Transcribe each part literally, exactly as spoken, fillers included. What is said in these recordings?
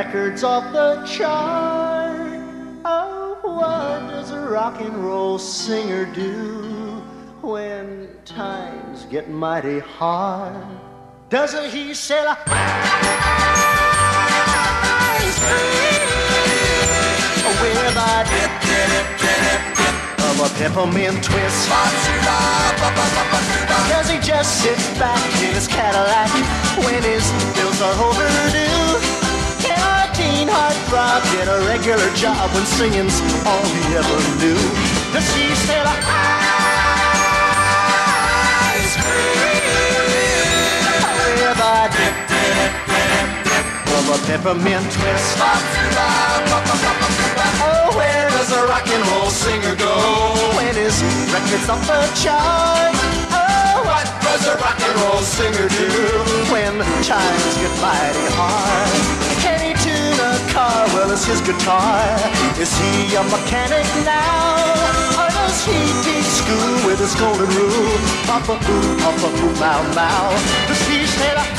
records off the chart. Oh, what does a rock and roll singer do when times get mighty hard? Doesn't he sell a ice cream with a dip, dip, dip, dip of a peppermint twist? Does he just sit back in his Cadillac when his bills are overdue? Can a teen heartthrob get a regular job when singing's all he ever knew? Does he sell a ice cream with a dip, dip, dip, dip of a peppermint twist? Oh, where does a rock and roll singer go when his record's off the chart? Oh, what does a rock and roll singer do when times get mighty hard? Can he tune a car? Well, it's his guitar. Is he a mechanic now? Or does he teach school with his golden rule? Papa ooh, papa ooh, mow, mow. Does he say the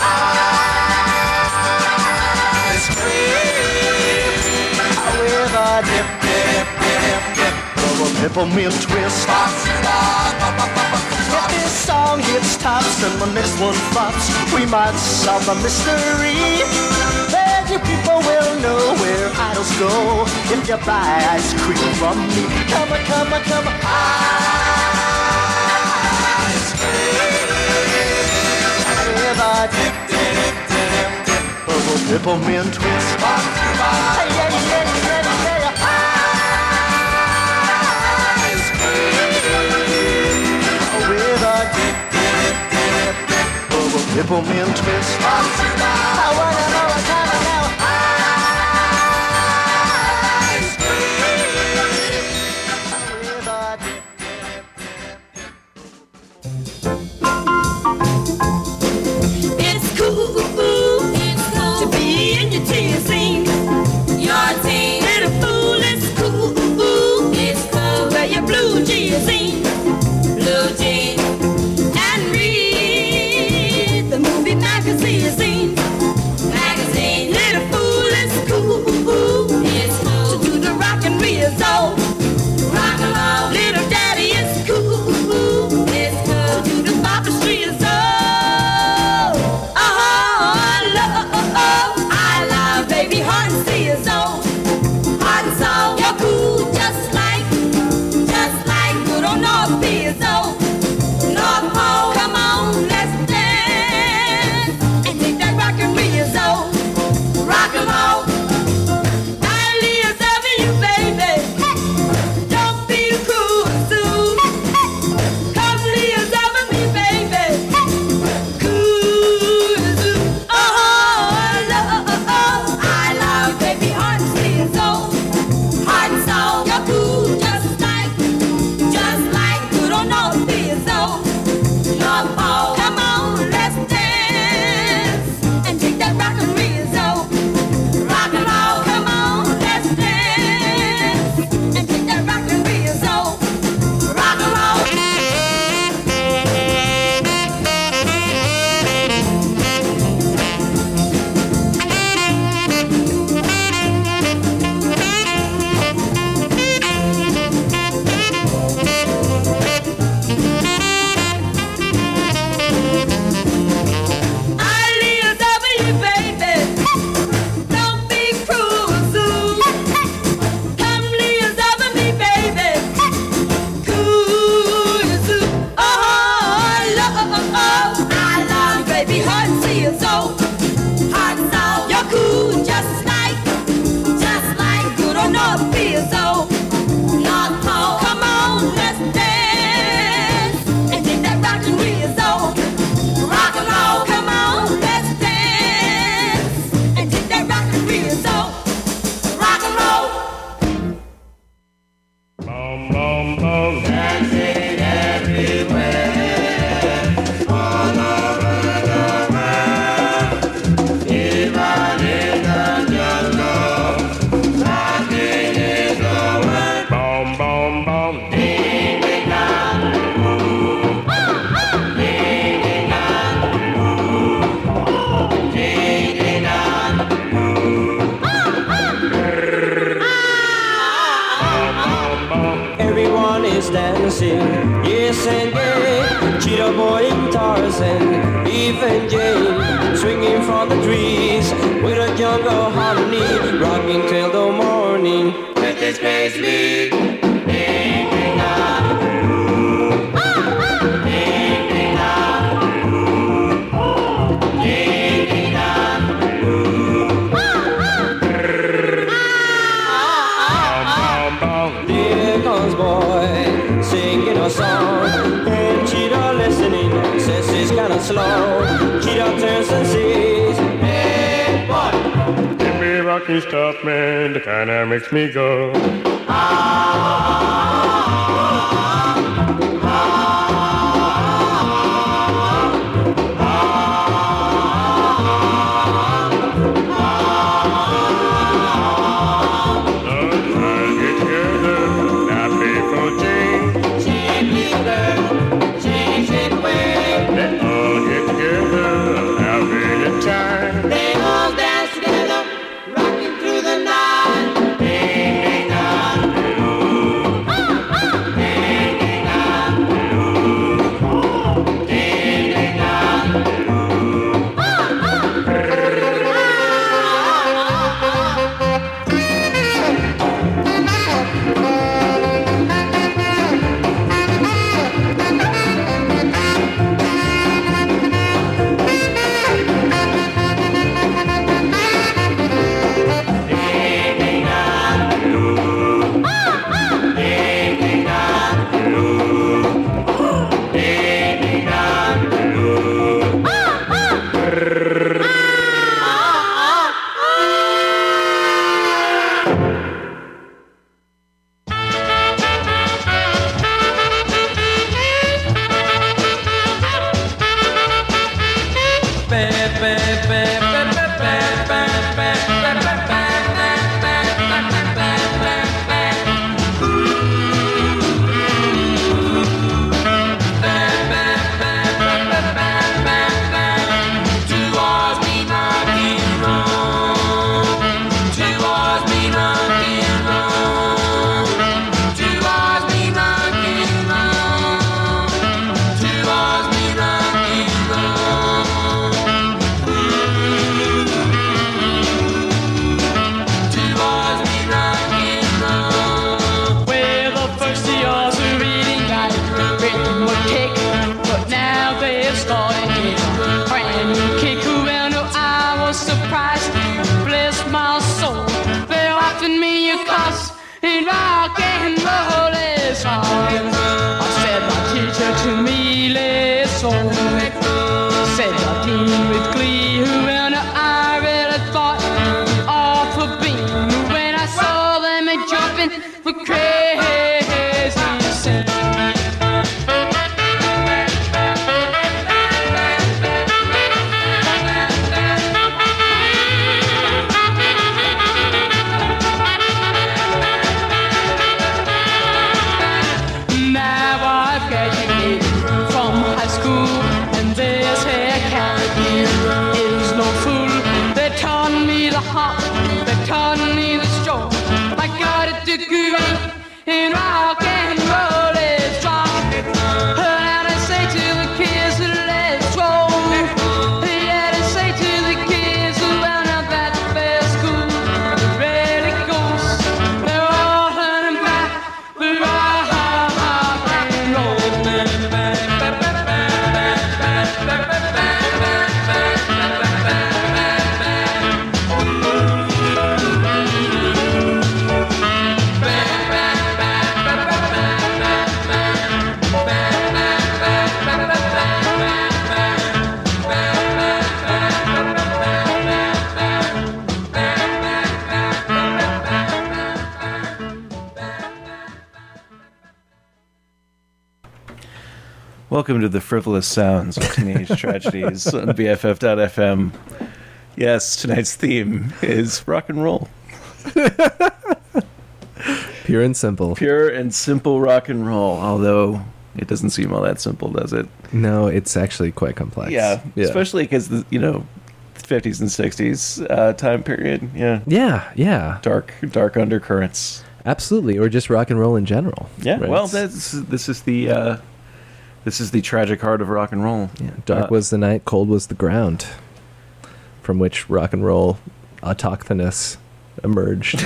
ice cream with a dip, dip, dip, dip of a peppermint twist? If this song hits tops and the next one flops, we might solve the mystery. Then you people will know where idols go if you buy ice cream from me. Come on, come on, come on, ice cream with a dip, dip, dip, dip of a peppermint twist. Hey, yeah, yeah, yeah, yeah, yeah. Ice cream with a dip, dip, dip, dip of a peppermint twist. I wanna know what kind of now. Ice cream with a dip, dip, dip. It's cool, it's cool to be in your team, sing your team. Little fool, it's cool, it's cool to wear your blue jeans, sing blue jeans, and read the movie magazine, sing. dancing, yes and gay. Cheetah Boy and Tarzan, Eve and Jane, swinging from the trees with a jungle harmony, rocking till the morning. Let this place be. Song and Cheetah listening says it's kind of slow. Cheetah turns and says, hey boy, give me rocky stuff, man, the kind that makes me go ah. Welcome to the frivolous sounds of Teenage Tragedies on B F F dot F M. Yes, tonight's theme is rock and roll. Pure and simple. Pure and simple rock and roll, although it doesn't seem all that simple, does it? No, it's actually quite complex. Yeah, yeah. Especially because, you know, fifties and sixties uh, time period. Yeah. Yeah, yeah. Dark, dark undercurrents. Absolutely, or just rock and roll in general. Yeah. right? Well, that's this is the uh, this is the tragic heart of rock and roll. Yeah, dark Uh, was the night, cold was the ground, from which rock and roll autochthonous emerged.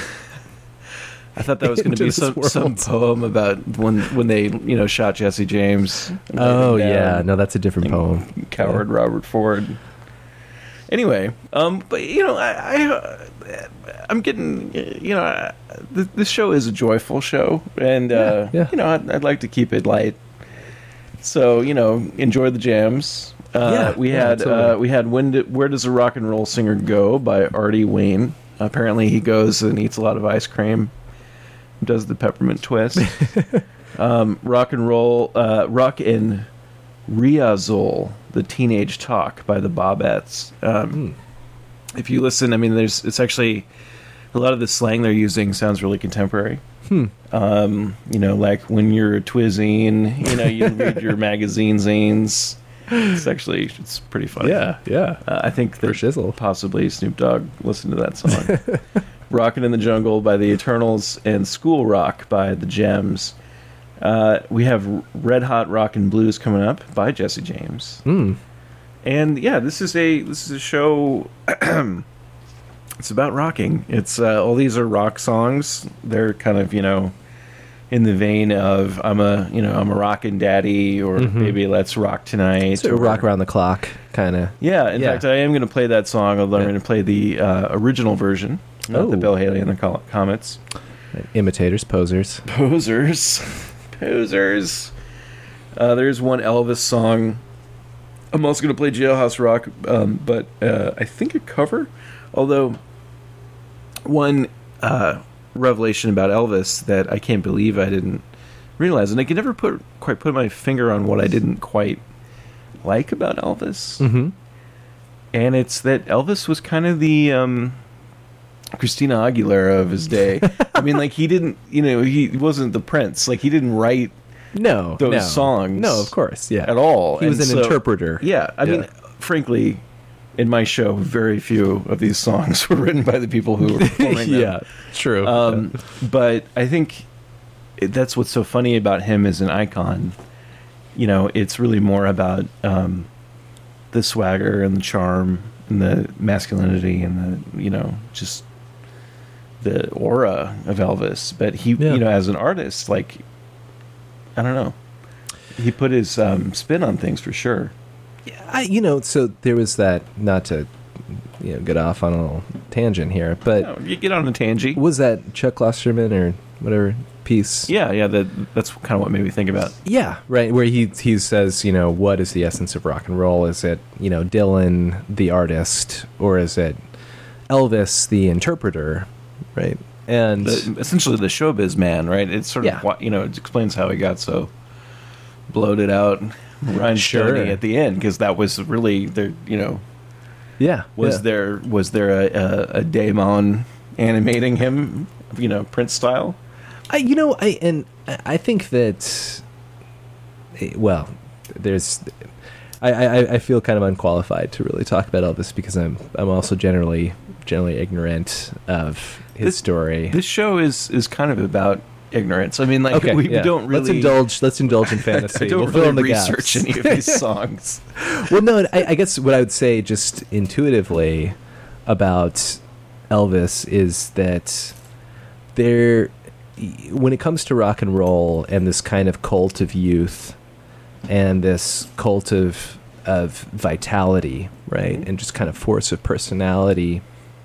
I thought that was going to into be this some, world. some poem about when when they you know shot Jesse James. and laid Oh him yeah, down. no, that's a different And poem. Coward Robert Ford. Anyway, um, but you know, I, I uh, I'm getting you know, I, th- this show is a joyful show, and uh, Yeah, yeah. you know, I'd, I'd like to keep it light. So you know, enjoy the jams. Uh, Yeah, we yeah, had totally. uh, we had when Did, Where Does a Rock and Roll Singer Go by Artie Wayne. Apparently, he goes and eats a lot of ice cream, does the peppermint twist. um, rock and roll, uh, rock and Riazol, the Teenage Talk by the Bobettes. Um, If you listen, I mean, there's it's actually a lot of the slang they're using sounds really contemporary. Hmm. Um, you know, like when you're a twizzine, you know, you read your magazine zines. It's actually it's pretty funny. Yeah, yeah. Uh, I think For that shizzle. possibly Snoop Dogg listened to that song. Rockin' in the Jungle by the Eternals and School Rock by the Gems. Uh, we have Red Hot Rockin' Blues coming up by Jesse James. Mm. And yeah, this is a this is a show. It's about rocking. It's uh, all these are rock songs. They're kind of you know in the vein of I'm a you know I'm a rockin' daddy or maybe Let's Rock Tonight. Sort of or, rock around the clock, kind of. Yeah, in Yeah. fact, I am going to play that song. Although I'm Yeah. going to play the uh, original version, not the Oh. Bill Haley and the Col- Comets. Imitators, posers. Posers, posers. Uh, there's one Elvis song. I'm also going to play Jailhouse Rock, um, but uh, I think a cover. Although one uh, revelation about Elvis that I can't believe I didn't realize, and I can never put quite put my finger on what I didn't quite like about Elvis, Mm-hmm. and it's that Elvis was kind of the um, Christina Aguilera of his day. I mean, like he didn't, you know, he wasn't the Prince. Like he didn't write No, those no. songs No, of course, yeah. at all. He was And an so- interpreter. Yeah, I mean, frankly, in my show, very few of these songs were written by the people who were performing them. yeah, true. Um, but I think it, that's what's so funny about him as an icon. You know, it's really more about um, the swagger and the charm and the masculinity and the, you know, just the aura of Elvis. But he, Yeah. you know, as an artist, like, I don't know. He put his um, spin on things for sure. I, you know, so there was that, not to, you know, get off on a little tangent here, but No, you get on a tangent. was that Chuck Klosterman or whatever piece? Yeah, yeah, that, that's kind of what made me think about. Yeah, right. Where he he says, you know, what is the essence of rock and roll? Is it, you know, Dylan the artist, or is it Elvis the interpreter? Right. And The, essentially the showbiz man, right? It's sort of Yeah. why, you know, it explains how he got so bloated out, rhinestone Sure. at the end, because that was really there. You know, yeah, was yeah. there was there a, a, a daemon animating him, you know, Prince style? I, you know, I and I think that, eh, well, there's, I, I, I feel kind of unqualified to really talk about Elvis because I'm I'm also generally generally ignorant of his This- story. This show is is kind of about ignorance. I mean, like okay, we yeah. don't really let's indulge. Let's indulge in I fantasy. don't We'll fill really in the research gaps. any of these songs. Well, no, I, I guess what I would say just intuitively about Elvis is that there, when it comes to rock and roll and this kind of cult of youth and this cult of of vitality, right, Mhm. and just kind of force of personality,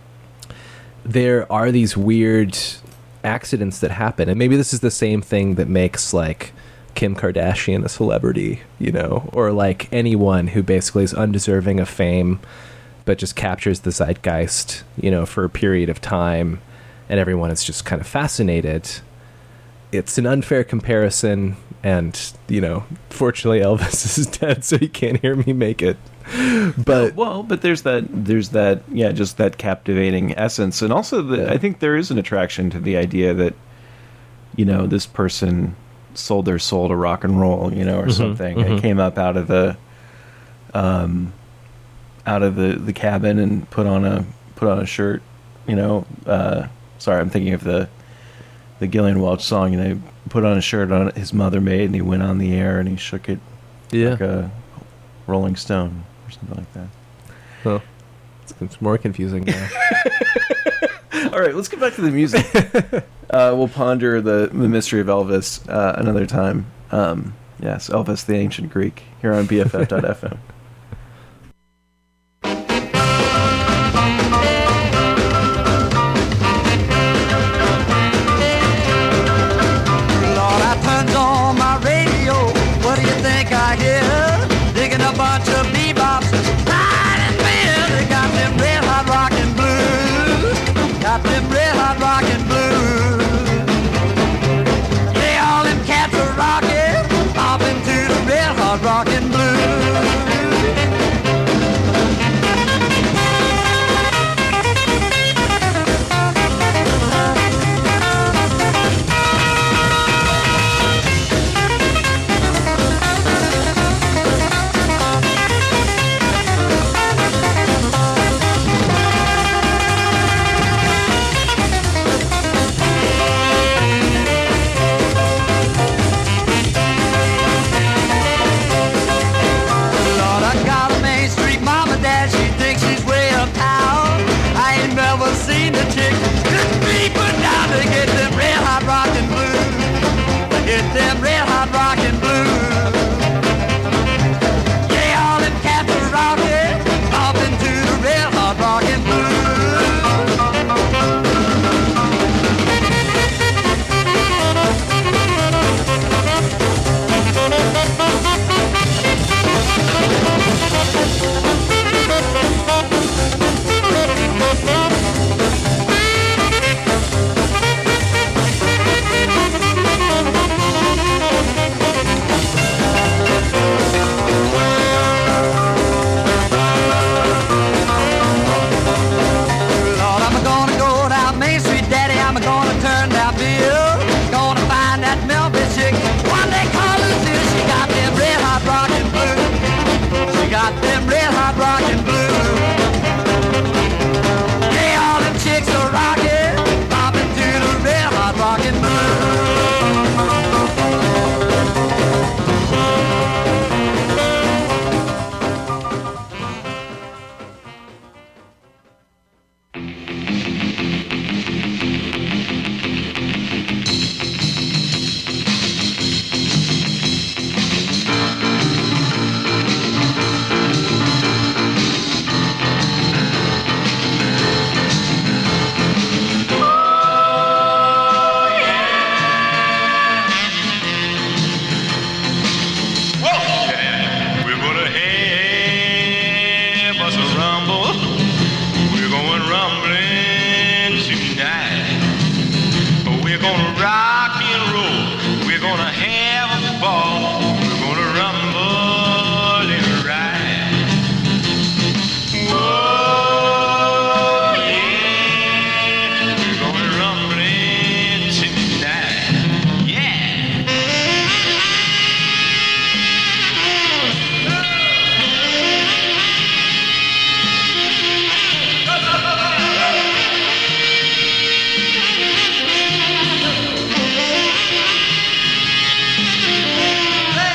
there are these weird accidents that happen, and maybe this is the same thing that makes like Kim Kardashian a celebrity, you know, or like anyone who basically is undeserving of fame but just captures the zeitgeist, you know, for a period of time, and everyone is just kind of fascinated. It's an unfair comparison, and you know, fortunately Elvis is dead, so he can't hear me make it. But well, but there's that, there's that, yeah, just that captivating essence, and also the, Yeah. I think there is an attraction to the idea that, you know, this person sold their soul to rock and roll, you know, or Mhm, something. mhm. It came up out of the, um, out of the, the cabin and put on a put on a shirt, you know. Uh, sorry, I'm thinking of the the Gillian Welch song, and he put on a shirt on his mother made, and he went on the air and he shook it Yeah. like a Rolling Stone or something like that. Well, it's, it's more confusing now. All right, let's get back to the music. uh, we'll ponder the, the mystery of Elvis uh, another time. Um, yes, Elvis the Ancient Greek, here on B F F dot F M. Lord, I turned on my radio. What do you think I hear? Digging a bunch of bebops. Riding men. They got them red hot rockin' blues. Got them red hot rockin' blues. Yeah, all them cats are rockin'. Bopping to the red hot rockin' blues. Lord, I got a Main Street mama dad, she thinks she's way uptown. I ain't never seen a chick couldn't be put down to get them red hot rockin' blues. To get them red hot rockin' blues. Yeah, all them cats are rockin', off into the red hot rockin' blues. Lord, I'm gonna go down Main Street, Daddy. I'm gonna turn down Bill. Gonna find that Memphis chick. One they call Lucille. She got them red hot rockin' blues. She got them red hot rockin' blues. Yeah, all them chicks are rockin', bopping to the red hot rockin' blues. We're gonna have us a rumble. We're going rumbling tonight. We're gonna rock and roll. We're gonna have a ball. We're gonna rumble and ride. Whoa, yeah. We're going rumbling tonight. Yeah. Hey!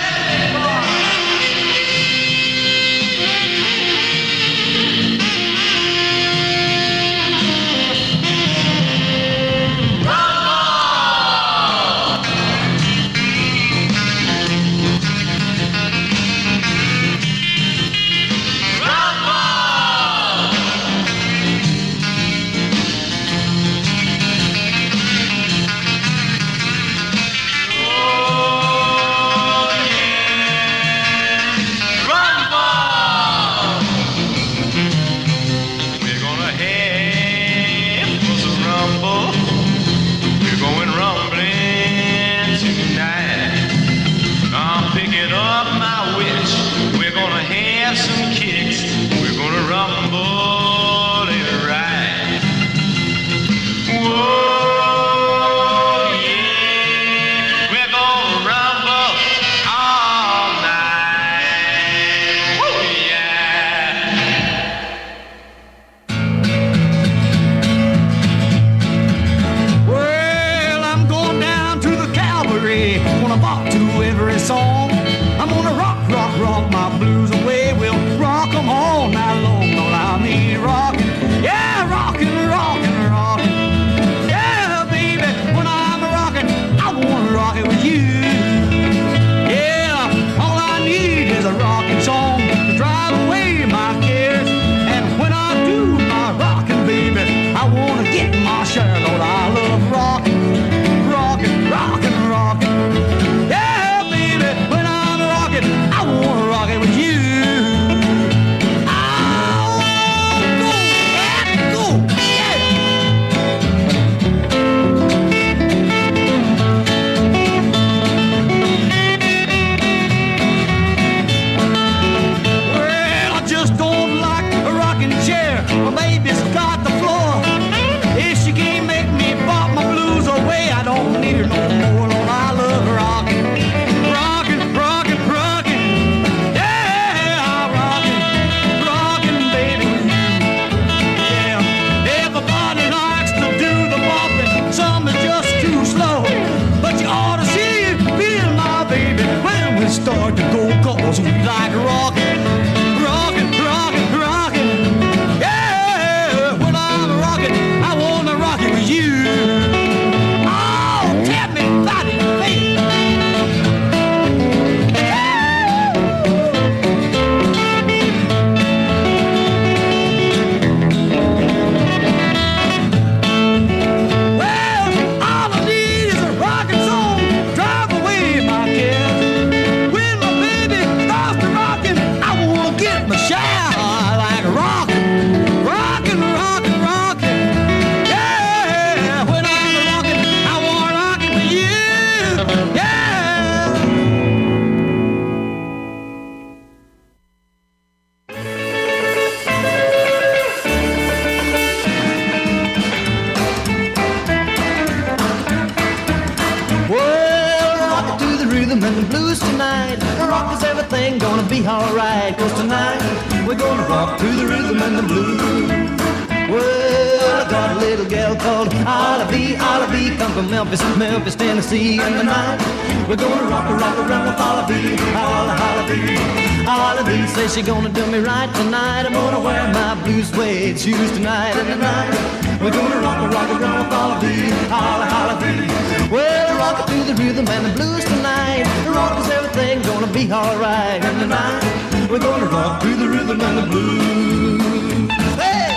rock, 'cause everything gonna be alright. 'Cause tonight we're gonna rock to the rhythm and the blues. Well, I got a little gal called Olive, Olive, come from Memphis, Memphis, Tennessee. And tonight we're gonna rock, rock around with Olive, Olive, Olive. Says she gonna do me right tonight. I'm gonna wear my blue suede shoes tonight. And tonight we're gonna rock, rock around with Olive, Olive. Well, rock to the rhythm and the blues tonight. Rock is everything gonna be alright. And tonight we're gonna rock to the rhythm and the blues. Hey!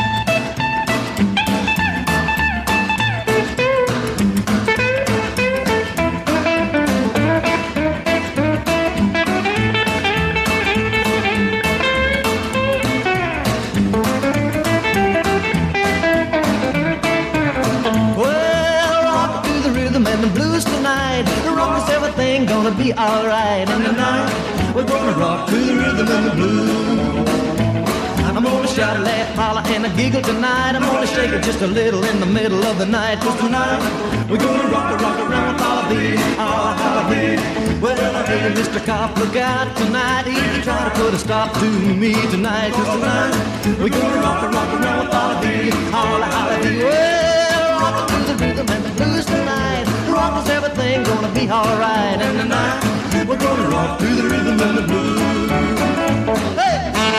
Gonna be alright, and tonight we're gonna rock to the rhythm and the blues. I'm gonna shout, laugh, holler, and a giggle tonight. I'm gonna shake it just a little in the middle of the night. 'Cause tonight we're gonna rock a rock around with Olive, Olive. Well, hey, Mister Cop, look out tonight. He try to put a stop to me tonight. 'Cause tonight we're gonna rock a rock around with Olive, Olive. Well, rock to the rhythm and the blues tonight. Rock is everything gonna be alright. And tonight we're gonna rock to the rhythm and the blues. Hey!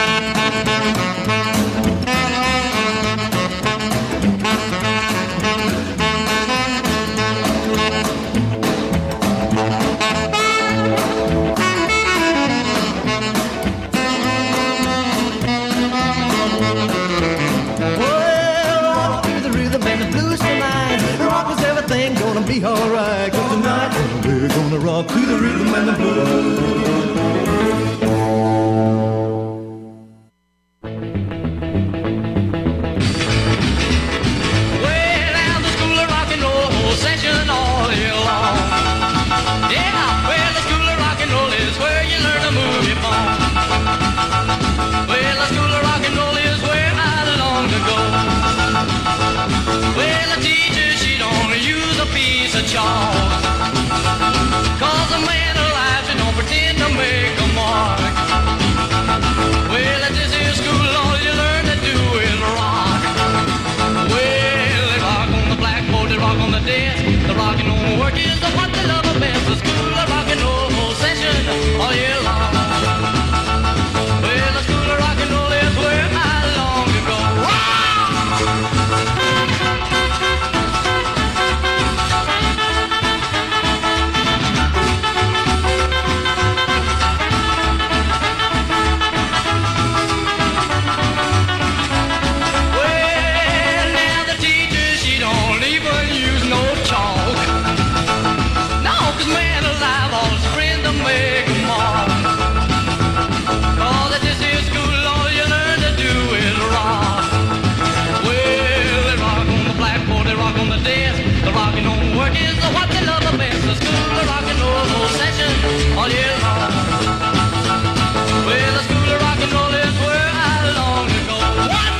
Be alright, 'cause tonight we're gonna rock to the rhythm and the blues. Well, now the school of rock and roll session all year long. Yeah, well, the school of rock and roll is where you learn to move your phone. Well, the school of rock and roll is where I long to go. Well, the teacher, she don't use a piece of chalk. 'Cause a man alive, she don't pretend to make a mark. Well, at this here school, all you learn to do is rock. Well, they rock on the blackboard, they rock on the desk. The rockin' on work is the what they love best. The school of rock and roll session all year long. Well, the school of rock and roll is where I long to go. All year long. Well, the school of rock and roll is where I long to go. One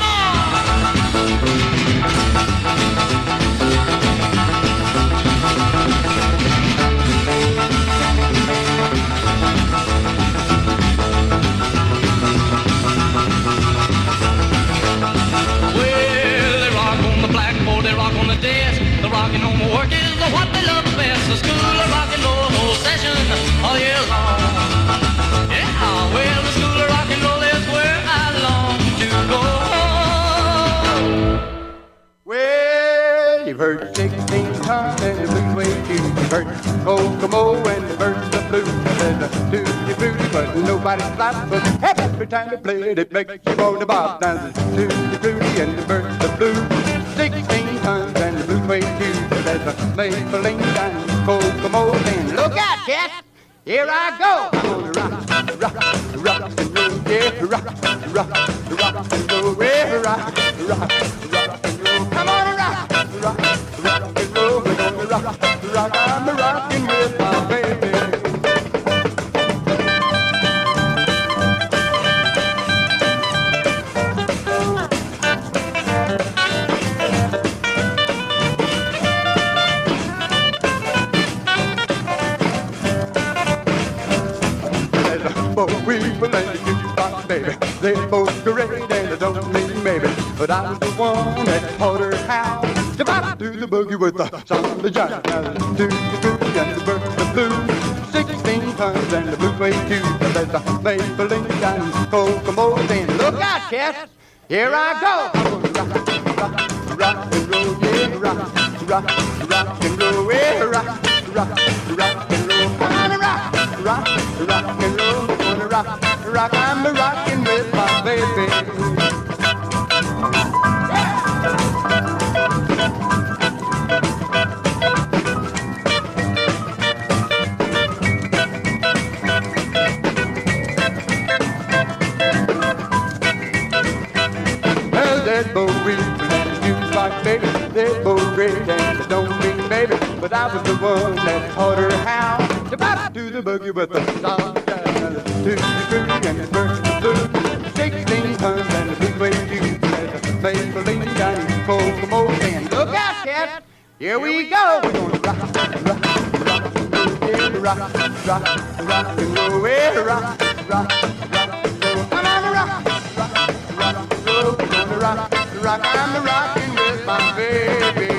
well, they rock on the blackboard, they rock on the desk. The rockin' on the work is what they love best. The school of rock and roll session all year long. Yeah, well, the school of rock and roll is where I long to go. Well, you've heard sixteen times and the blues way too. You've heard Kokomo and the birds of blue. There's a tutti frutti, but nobody's flat. But every time they play it, it makes you want to bop. Now the tutti frutti and the birds of blue. Sixteen times and the blues way too. There's a Maybelline and Kokomo and look out, cat! Here I go. I'm gonna rock, rock, rock and roll, yeah, rock, rock, rock and roll, yeah, rock, rock, rock and roll. Come on and rock, rock, rock and roll. We're gonna rock, rock. I'm rocking with my baby. both people in the jukebox, baby. They're both great and they don't mean maybe. But I was the one that taught her how to bop to the boogie with the song of the jive. Now the two, the boogie and the bird, the blue. Sixteen tons and the blue way too. There's a Maybelline and Kokomo. Then look out, cats. Here I go. I'm gonna rock, rock, rock and roll, yeah, rock, rock, rock and roll, yeah, rock, rock, rock and roll. I'm gonna rock, rock, rock and roll. I'm gonna rock, rock. I'm a rockin' with my baby. That boy we play you like baby, that boy great and they don't mean baby, but I was the one that taught her how to bop to the boogie with the song, to the boogie and the bird the blue, sixteen tons and the big way too, there's a Maybelline and Kokomo, and look out, cat, here we go, we're gonna rock, rock, rock, yeah, rock, rock, rock and roll, yeah, rock, rock, rock and roll, come on, rock, rock, rock and roll. Rock, rock, I'm rockin' with my baby.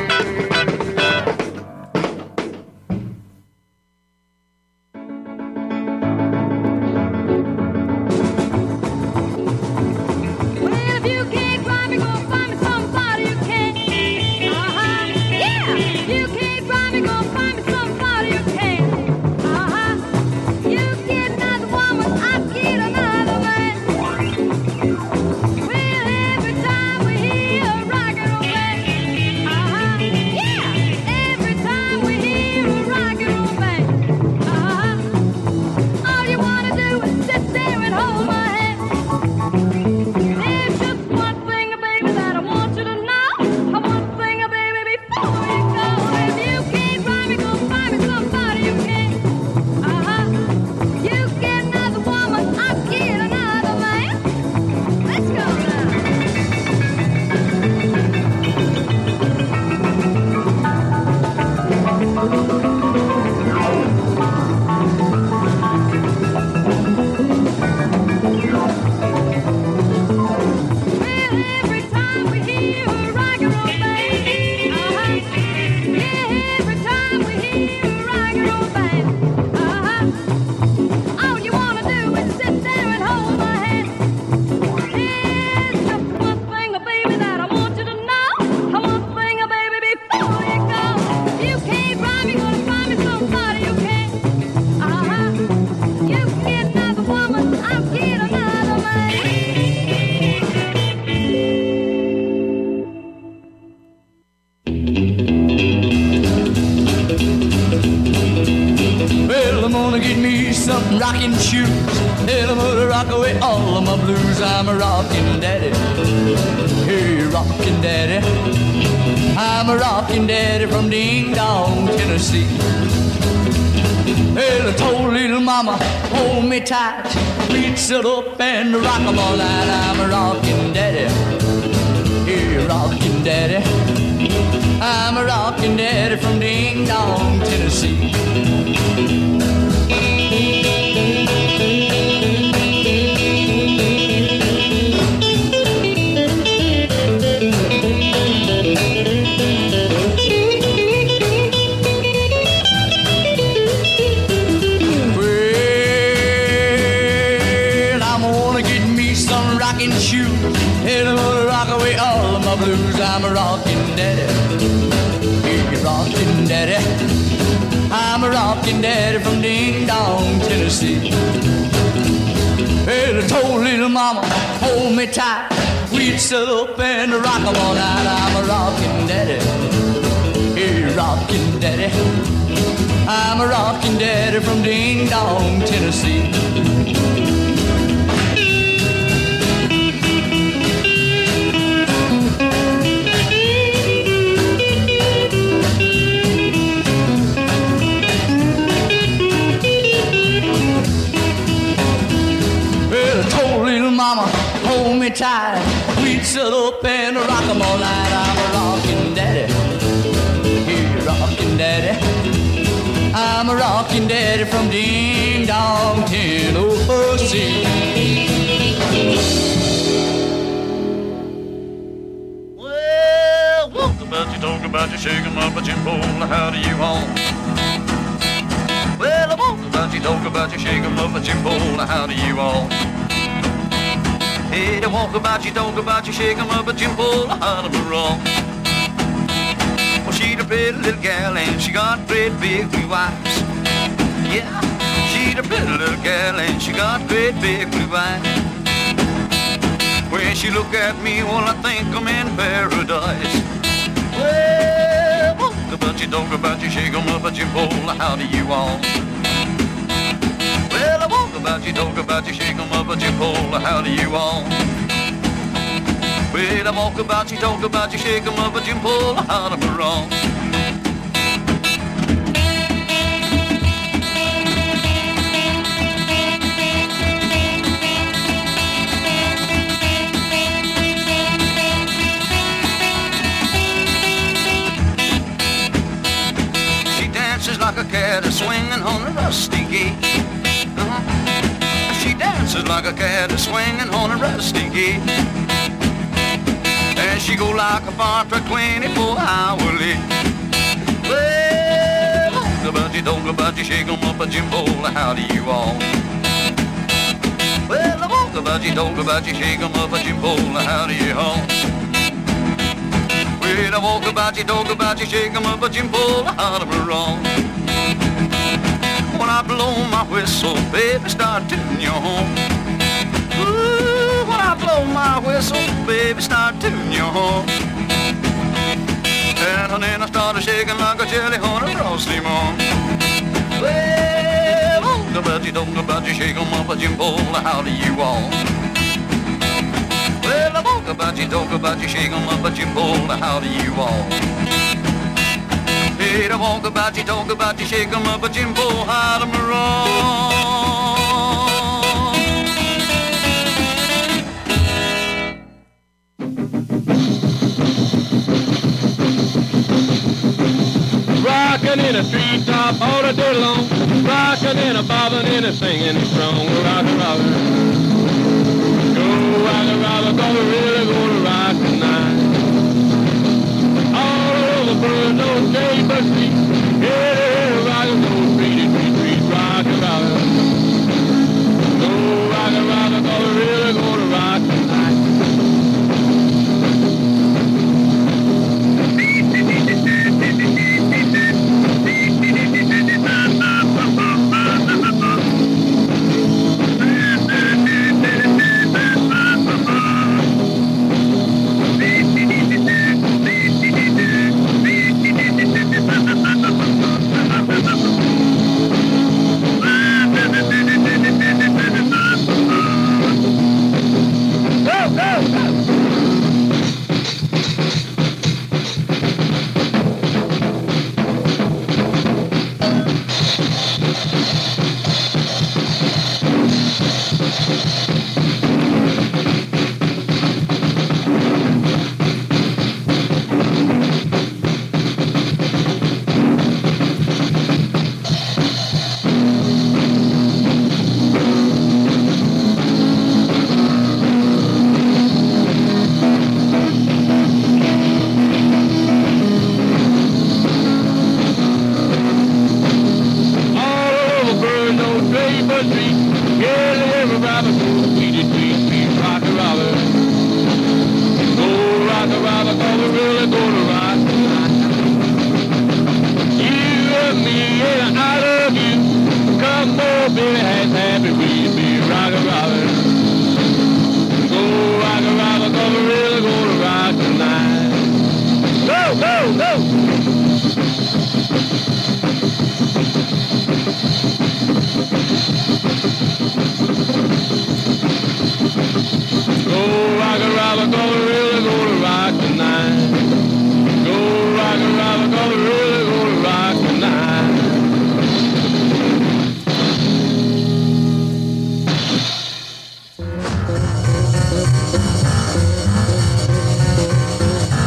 Well, if you can't rhyme, you gonna find me somebody you can. Uh-huh, yeah. If you can't rhyme, you gonna find me somebody you can. Uh-huh. You get another woman, I get another man. Rockin' shoes, and I'm gonna rock away all of my blues. I'm a rockin' daddy, hey, rockin' daddy. I'm a rockin' daddy from Ding Dong, Tennessee. Well, I told little mama, hold me tight. We'd sit up and rock 'em all night. I'm a rockin' daddy, hey, rockin' daddy. I'm a rockin' daddy from Ding Dong, Tennessee. Blues, I'm a rockin' daddy, hey, rockin' daddy. I'm a rockin' daddy from Ding Dong, Tennessee. Well, I told little mama, hold me tight. We'd sit up and rock 'em all night. I'm a rockin' daddy, hey, rockin' daddy. I'm a rockin' daddy from Ding Dong, Tennessee. Mama, hold me tight. We'd sit up and rock 'em all night. I'm a rockin' daddy, hey, rockin' daddy. I'm I'm a rockin' daddy from Ding Dong, Tennessee. Well, walk about you, talk about you, shake 'em up, but you pull, how do you all? Well, I walk about you, talk about you, shake 'em up, but you pull, how do you all? Hey, I walk about you, talk about you, shake 'em up, but you pull, how do you all? Well, she's a pretty little gal and she got great big blue eyes. Yeah, she's a pretty little gal and she got great big blue eyes. When she look at me, well, I think I'm in paradise. Well, walk about you, talk about you, shake 'em up, but you pull, how do you all? Well, I walk about you, talk about you, shake 'em up, but you pull, how do you all? Well, I walk about you, talk about you, shake 'em up, but you pull, how do you all? Like a cat a swinging on a rusty gate. Uh-huh. She dances like a cat a swinging on a rusty gate. And she go like a fire truck twenty-four hourly. Well, talk about you, talk about you, shake 'em up a Jimbo, how do you all? Well, I walk about you, talk about you, shake 'em up a Jimbo, how do you all? Well, I walk about you, talk about you, shake 'em up a Jimbo, how do you all? When I blow my whistle, baby, start tuning your horn. Ooh, when I blow my whistle, baby, start tuning your horn. And then I started shaking like a jelly on a frosty morn. Well, talk about you, talk about you, shake 'em up a Jimbo, how do you all? Well, I walk about you, talk about you, shake 'em up a Jimbo, how do you all? Hey, I walk about you, talk about you, shake 'em up a Jimbo, how do you roll? Rockin' in a treetop all the day long, rockin' and a bobbin' and a singing strong, rockin' rockin'. Go rockin' rockin', 'cause we're really gonna rock tonight. All over the birds don't say but sweet, yeah, rockin' those pretty, pretty, pretty, rockin' rockin'. Go rockin' rockin', 'cause we're really gonna rock tonight.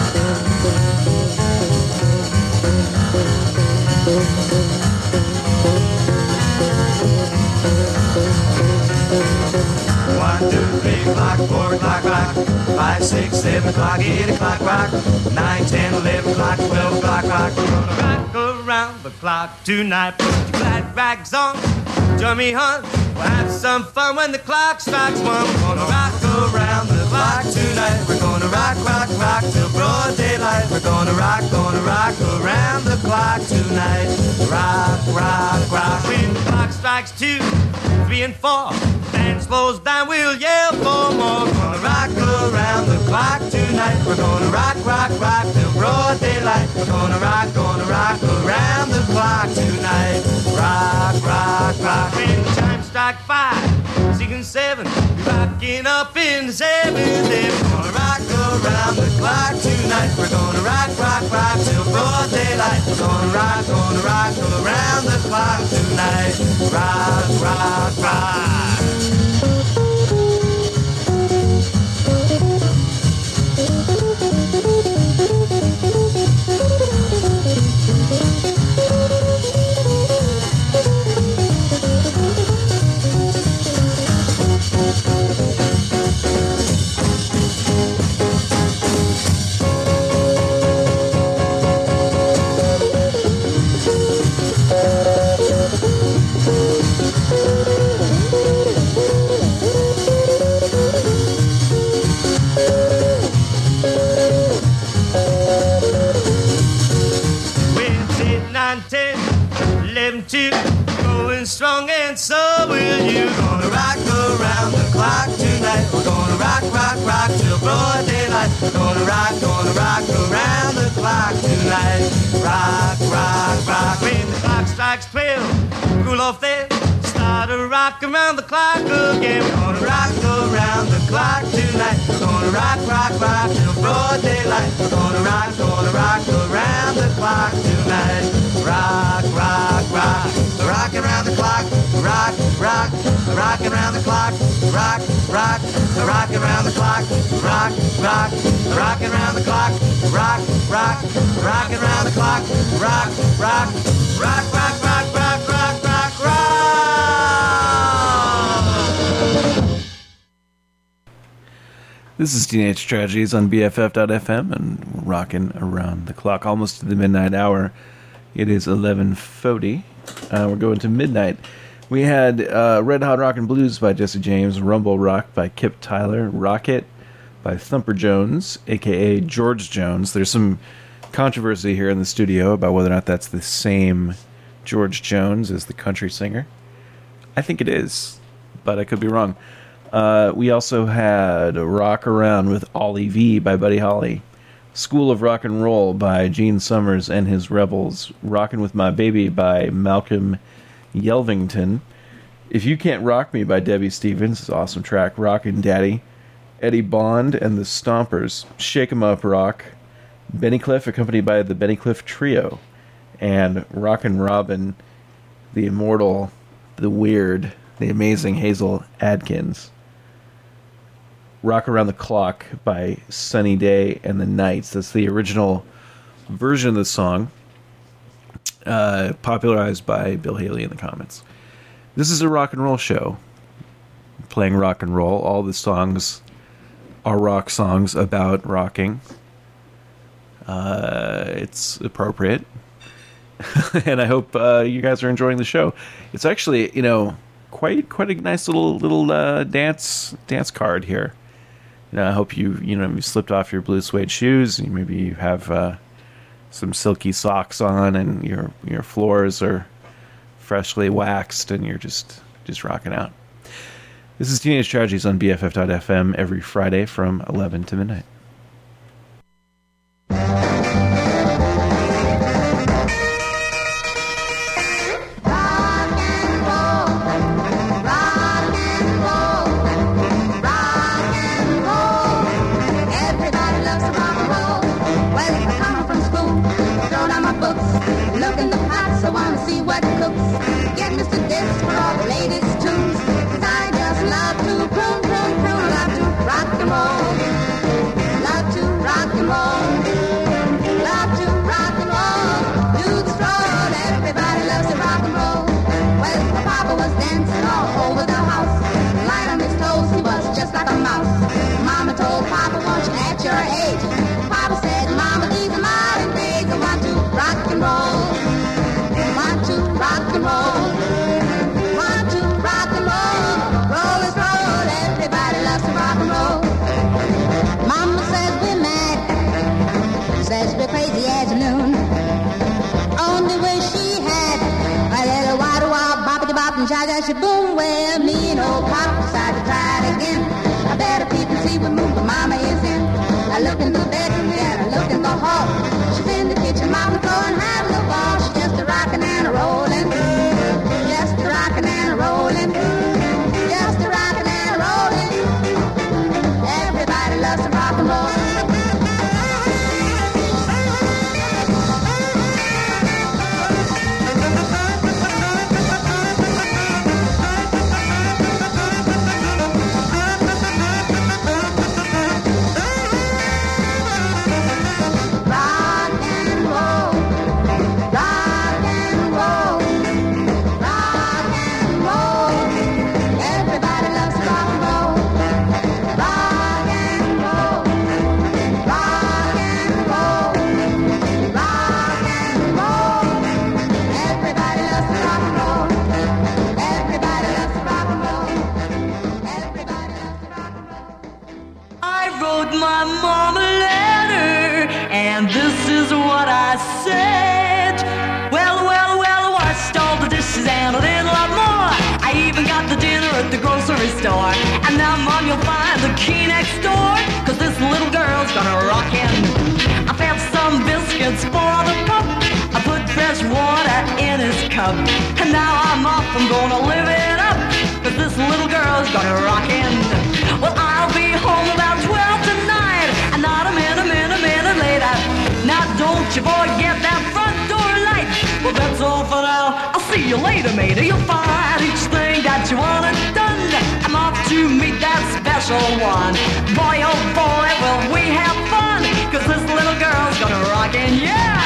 Thank you. five, six, seven o'clock, eight o'clock, rock. Nine, ten, eleven o'clock, twelve o'clock, rock. We're gonna rock around the clock tonight. Put your glad rags on, join me, hon. We'll have some fun when the clock strikes one. We're gonna rock around the clock tonight. We're gonna rock, rock, rock till broad daylight. We're gonna rock, gonna rock around the clock tonight. Rock, rock, rock. When the clock strikes two, three and four, band slows down, we'll yell for more. We're gonna rock around the clock tonight. We're gonna rock, rock, rock till broad daylight. We're gonna rock, gonna rock around the clock tonight. Rock, rock, rock. When the chimes strike five, six and seven, we're rocking up in the seventh. We're gonna rock around the clock tonight. We're gonna rock, rock, rock till broad daylight. We're gonna rock, gonna rock around the clock tonight. Rock, rock, rock. Two, going strong and so will you. Gonna rock around the clock tonight. We're gonna rock, rock, rock till broad daylight. We're gonna rock, gonna rock around the clock tonight. Rock, rock, rock. When the clock strikes twelve, cool off then. Start to rock around the clock again. We're gonna rock around the clock tonight. We're gonna rock, rock, rock till broad daylight. We're gonna rock, gonna rock around the clock tonight. Rock, rock, rock, rock around the clock, rock, rock, rock around the clock, rock, rock, rock around the clock, rock, rock, rock around the clock, rock, rock, rock around the clock, rock, rock, rock, rock, rock, rock, rock, rock, rock. This is Teenage Tragedies on B F F dot F M and rocking around the clock, almost to the midnight hour. It is eleven forty. Uh, we're going to midnight. We had uh, Red Hot Rock and Blues by Jesse James, Rumble Rock by Kip Tyler, Rocket by Thumper Jones, a k a. George Jones. There's some controversy here in the studio about whether or not that's the same George Jones as the country singer. I think it is, but I could be wrong. Uh, we also had Rock Around with Ollie V by Buddy Holly, School of Rock and Roll by Gene Summers and his Rebels, Rockin' With My Baby by Malcolm Yelvington, If You Can't Rock Me by Debbie Stevens, is an awesome track, Rockin' Daddy, Eddie Bond and the Stompers, Shake 'Em Up Rock, Benny Cliff accompanied by the Benny Cliff Trio, and Rockin' Robin, the immortal, the weird, the amazing Hazel Adkins. Rock Around the Clock by Sunny Day and the Knights. That's the original version of the song, uh, popularized by Bill Haley in the comments. This is a rock and roll show, playing rock and roll. All the songs are rock songs about rocking. Uh, it's appropriate. And I hope uh, you guys are enjoying the show. It's actually, you know, quite quite a nice little little uh, dance dance card here. You know, I hope you, you know, you slipped off your blue suede shoes, and maybe you have uh, some silky socks on, and your your floors are freshly waxed, and you're just just rocking out. This is Teenage Tragedies on B F F dot F M every Friday from eleven to midnight. Mama told Papa one shaka, shaboom. Well, me and old Pop decided to try it again. I better peep and see what mood the mama is in. I look in the bedroom, yeah, I look in the hall. She's in the kitchen, mama throwing having a ball. She's just a rockin' and a rollin', just a rockin' and a rollin', just a rockin' and a rollin'. Everybody loves to rock and roll. My mama letter, and this is what I said. Well, well, well, I washed all the dishes and a little lot more. I even got the dinner at the grocery store. And now, Mom, you'll find the key next door, 'cause this little girl's gonna rock in. I found some biscuits for the pup. I put fresh water in his cup. And now I'm off, I'm gonna live it up, 'cause this little girl's gonna rock in. Well, I'll be home about twelve tonight, and not a minute, minute, minute later. Now don't you forget that front door light. Well, that's all for now. I'll see you later, matey. You'll find each thing that you wanted done. I'm off to meet that special one. Boy, oh boy, will we have fun, 'cause this little girl's gonna rock in, yeah!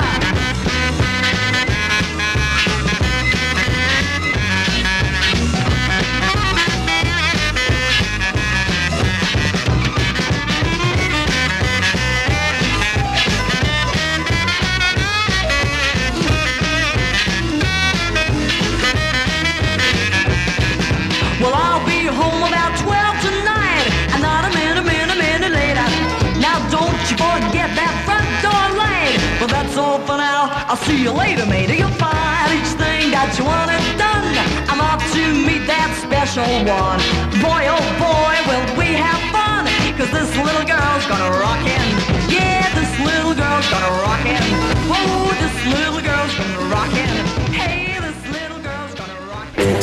Well, I'll be home about twelve tonight, and not a minute, minute, minute later. Now don't you forget that front door light. Well, that's all for now. I'll see you later, matey. You'll find each thing that you wanted done. I'm off to meet that special one. Boy, oh boy, will we have fun, 'cause this little girl's gonna rock in. Yeah, this little girl's gonna rock in. Whoa, this little girl's gonna rock in. Hey, this little girl's gonna rock in.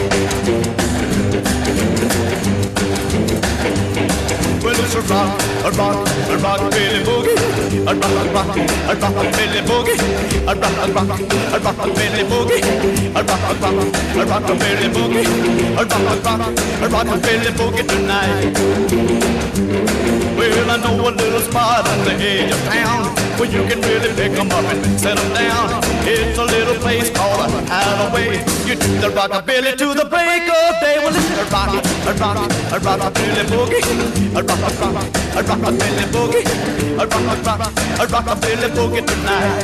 Well, it's a rock, a rock, a rock, Billy Boogie. A rock, a rock, a rock, Billy Boogie. A rock, a rock, a rock, Billy Boogie. A rock, a rock, a rock, Billy Boogie. A rock, a rock, a rock, Billy Boogie tonight. Well, I know a little spot on the edge of town where you can really pick 'em up and set 'em down. It's a little place called a Hideaway. You do the rockabilly to the break of day. Well, it's a rock, a rock, a rockabilly boogie. A rock, a rock, a rockabilly boogie. A rock, a rock, a rockabilly boogie tonight.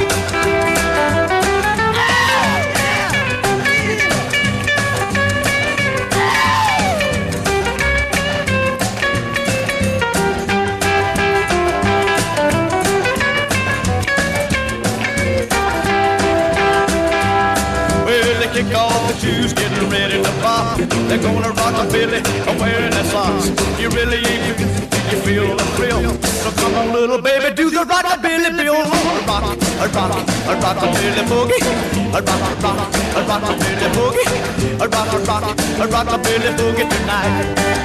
Kick off the shoes, getting ready to pop. They're gonna rock a Billy, wearing their socks. You really ain't you feel the thrill. So come on, little baby, do the rockabilly Bill. A rock, a rock, a rockabilly boogie. A rock, a rock, a rockabilly boogie. A rock, a rock, a rockabilly boogie tonight.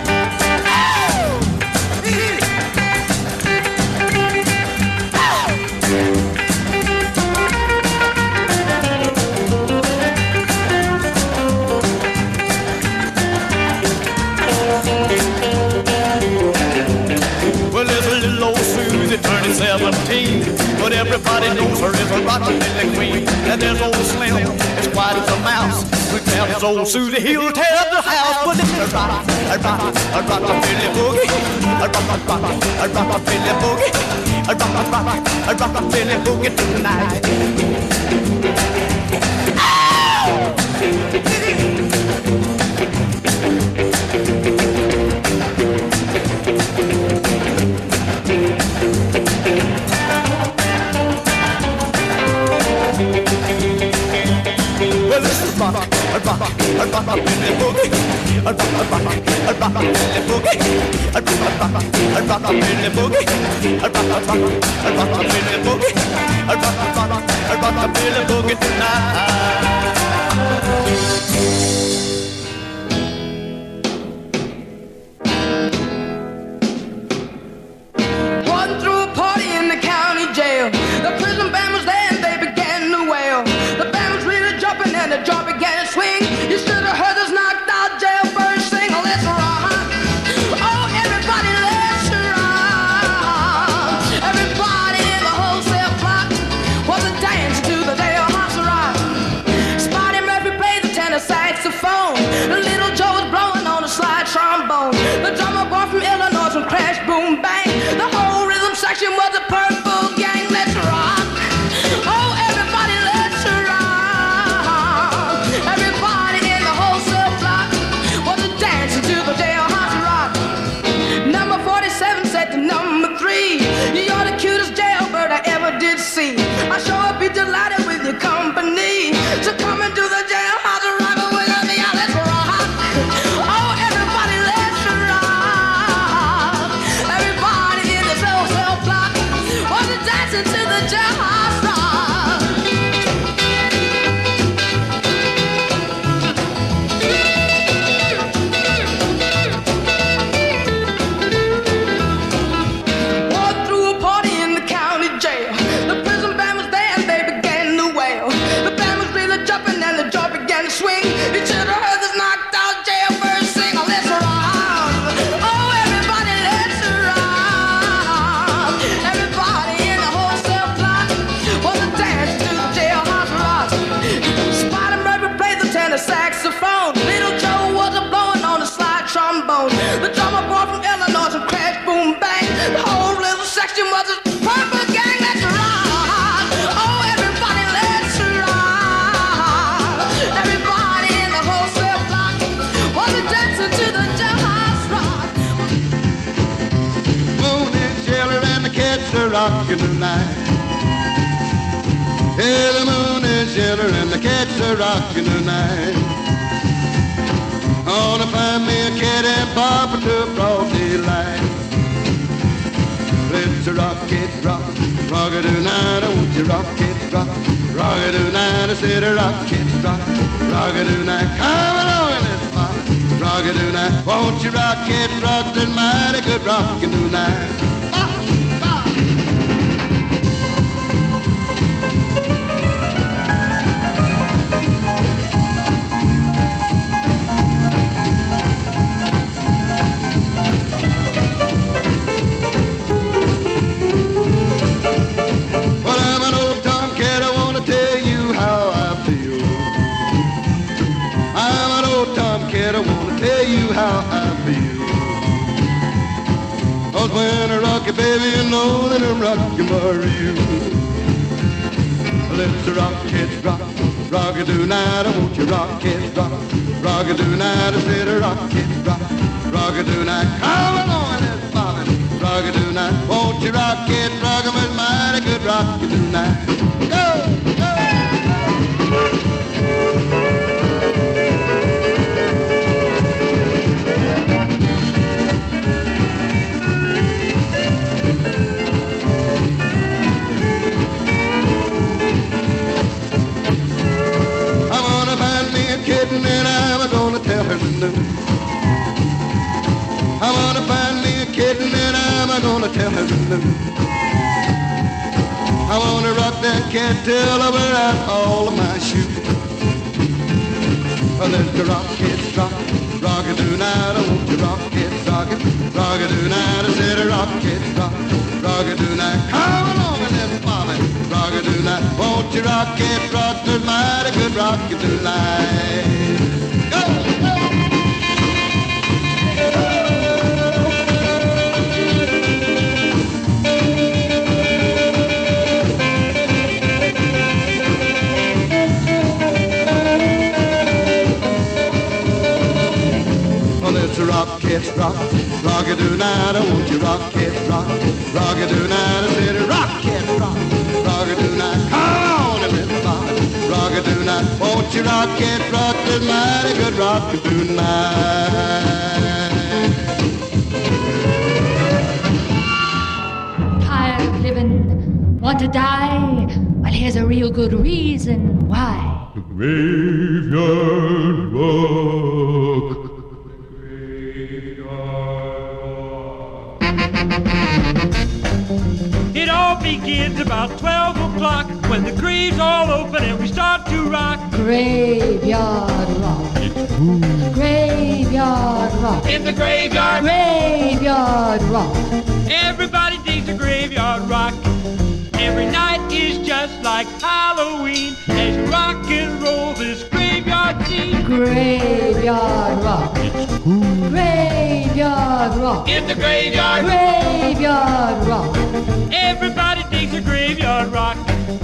Turning seventeen, but everybody knows her as a rockabilly queen. And there's old Slim, as quiet as a mouse. We tell old Susie, he'll tear the house. But it's a rock, a rock, a rockabilly boogie. A rock, a rock, a rockabilly boogie. A rock, a rock, a rockabilly boogie tonight. Well, this is rock, rockabilly boogie, rockabilly boogie, rockabilly boogie, rockabilly boogie, rockabilly boogie tonight. The prison band was there and they began to wail. The band was really jumping and the jaw began to swing. You should have heard this knocked out jailbird sing. Oh, let's rock. Oh, everybody, let's rock. Everybody in the wholesale block was a dance to the jailhouse rock. Spotty Murphy played the tenor saxophone. The little Joe was blowing on a slide trombone. The drummer boy from Illinois from Crash Boom Bang. The whole rhythm section was a purple gang. Let's rock. Oh, everybody, let's rock. Everybody in the wholesale block was a dancing to the jailhouse rock. Number forty-seven said to number three, you're the cutest jailbird I ever did see. I sure would be delighted with your company. So come and do the jailhouse rock with me. Yeah, let's rock. Oh, everybody, let's rock. Everybody in this wholesale block was a dancing to the jailhouse rock. Walked through a party in the county jail. The prison band was there and they began to wail. The band was really jumping and the jaw began to swing. You should have heard this knocked out jailbird sing. Oh, let's rock. Oh, everybody, let's rock. Everybody in the wholesale block was a dance to the jailhouse rock. Spotty Murphy played the tenor saxophone. Little Joe was a blowing on the slide trombone. The drummer boy from Illinois from Crash Boom Bang. The whole little section was a purple gang. Let's rock. Oh, everybody, let's rock. Everybody in the wholesale block was a dancing to the jailhouse rock. Moon is yellow and the cats are rocking tonight. Yeah, the moon is yellow and the cats are rocking tonight. Gonna find me a cat and pop to broad daylight. Let's rock it, rock, rock it tonight. Won't you rock it, rock, rock it tonight? I said rock it, rock, rock it tonight. Come along and let's pop, rock it tonight. Won't you rock it, rock that mighty good rockin' tonight? Well, I'm an old tomcat, I wanna tell you how I feel. I'm an old tomcat, I wanna tell you how I feel. 'Cause when I rock it, baby, you know that I'm rocking for you. Let's rock it, rock, rock it tonight. I want you rock it, rock, rock it tonight. I said rock it, rock, rock it tonight. Come along, let's pop it, rock it tonight. Won't you rock it, rock it, it's mighty good rock it tonight. Go, go. I'm gonna find me a kitten and I'm gonna tell her the news. I'm gonna find me a kitten and I'm gonna tell her the news. I wanna rock that cat till I wear out all of my shoes. Oh, let's rock it, rock, rock it tonight. I want you rock it, rock it, rock it tonight. I said rock it, rock, rock it tonight. Come along and let's pop it, rock it tonight. Won't you rock it, rock the mighty good rock it tonight. Go, go. Let's rock it, rock, rock it tonight. I want you rock it, rock, rock it tonight. I said rock it, rock, rock it tonight. Come on and let's rock it, rock it tonight. Won't you rock it, rock it, mighty good rock it tonight. Tired of living, want to die? Well, here's a real good reason why. Graveyard rock. It all begins about twelve o'clock when the graves all open and we start to rock. Graveyard rock. Graveyard rock. In the graveyard. Graveyard rock. Everybody digs the graveyard rock. Every night is just like Halloween as you rock and roll this graveyard scene. Graveyard rock. Graveyard rock. In the graveyard. Graveyard rock. Everybody digs the graveyard rock.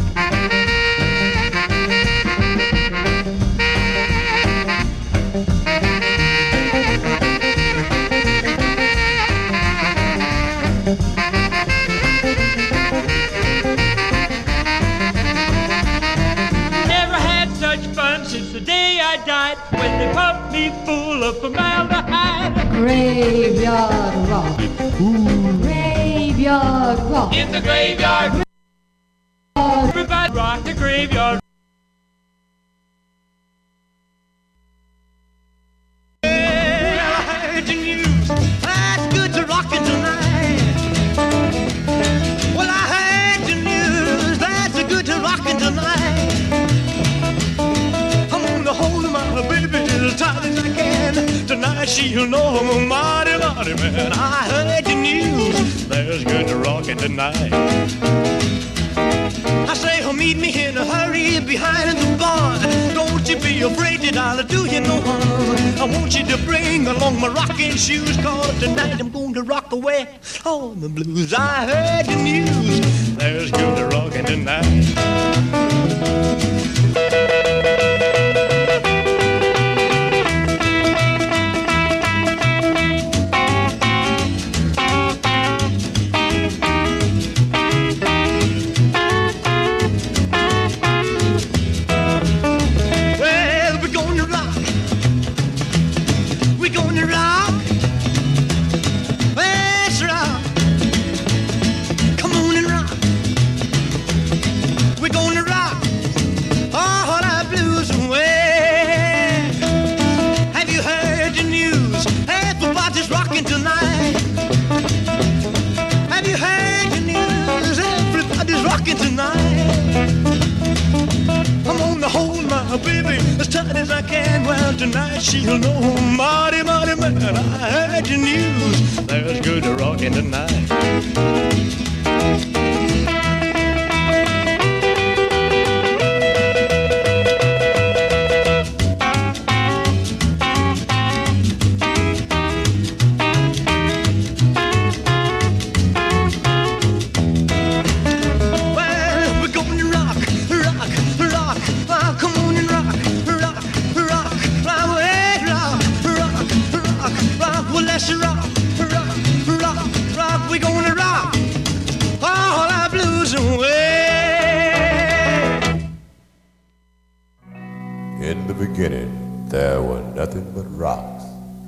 Never had such fun since the day I died when they pumped me full of formaldehyde. Graveyard rock. Graveyard rock. In the graveyard. Everybody rock the graveyard. That's good to rockin' tonight. Well, I heard the news. That's good to rockin' tonight. I'm gonna hold my baby as tight as I can. Tonight she'll know I'm a mighty, mighty man. I heard the news. That's good to rockin' tonight. I say, oh, meet me in a hurry behind the barn. Don't you be afraid that I'll do you no harm. I want you to bring along my rocking shoes, cause tonight I'm going to rock away all the blues. I heard the news. There's good to rockin' tonight. Baby, as tight as I can. Well, tonight she'll know I'm mighty, mighty man. I heard the news. There's good to rockin' tonight. There were nothing but rocks.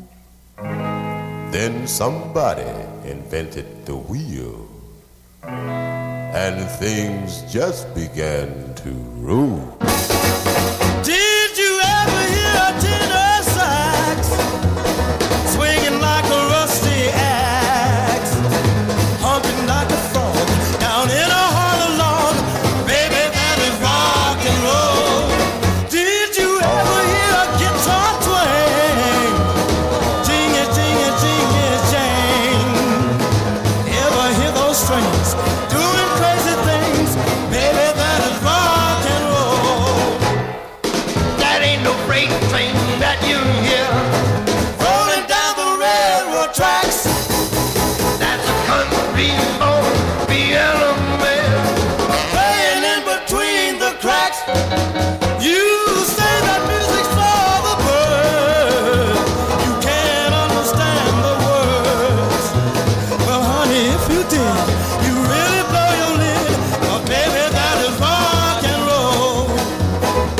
Then somebody invented the wheel, and things just began to rule. Did you ever hear a tenor sax swinging like a rusty axe, humping like a frog down in a hollow log? Baby, that is rock and roll. Did you ever hear a guitar twang? Jing it, jing it, jing it, jang. Ever hear those strings doing crazy things? Baby, that is rock and roll. That ain't no freight train that you hear rolling down the railroad tracks. That's a country born piano man playing in between the cracks. You say that music's for the birds. You can't understand the words. Well, honey, if you did, you really blow your lid. But baby, that is rock and roll.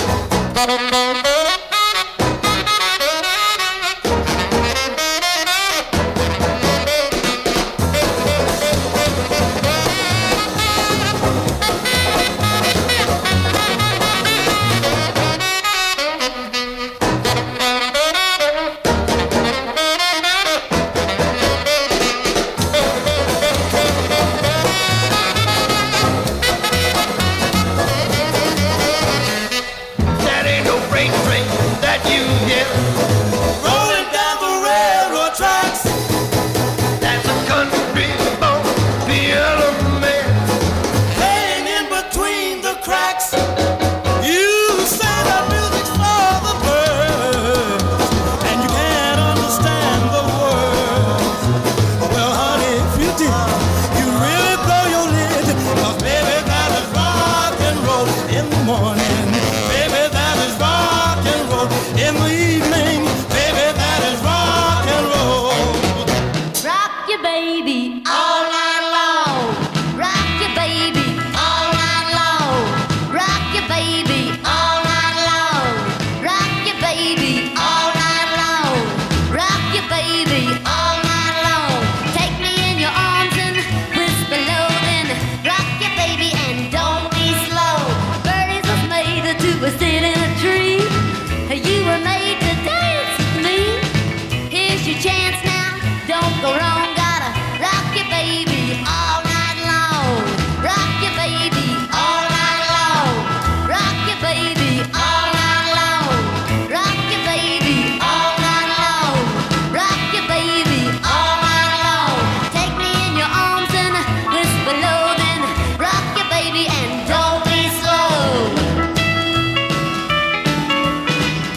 in the